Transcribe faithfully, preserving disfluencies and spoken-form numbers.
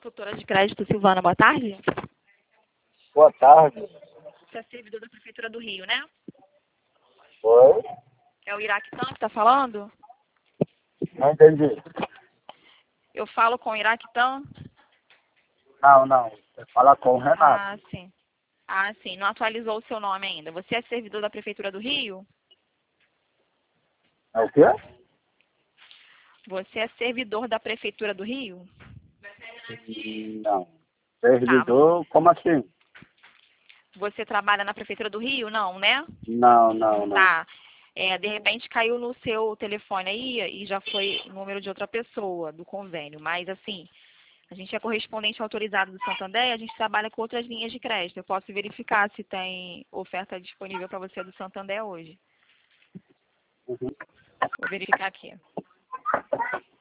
Consultora de crédito Silvana, boa tarde. Boa tarde. Você é servidor da Prefeitura do Rio, né? Oi? É o Iraquitã que está falando? Não entendi. Eu falo com o Iraquitã? Não, não. Você fala com o Renato. Ah, sim. Ah, sim. Não atualizou o seu nome ainda. Você é servidor da Prefeitura do Rio? É o quê? Você é servidor da Prefeitura do Rio? Não. Servidor, como assim? Você trabalha na Prefeitura do Rio? Não, né? Não, não, não. Tá. É, de repente caiu no seu telefone aí e já foi o número de outra pessoa do convênio. Mas, assim, a gente é correspondente autorizado do Santander e a gente trabalha com outras linhas de crédito. Eu posso verificar se tem oferta disponível para você do Santander hoje. Uhum. Vou verificar aqui.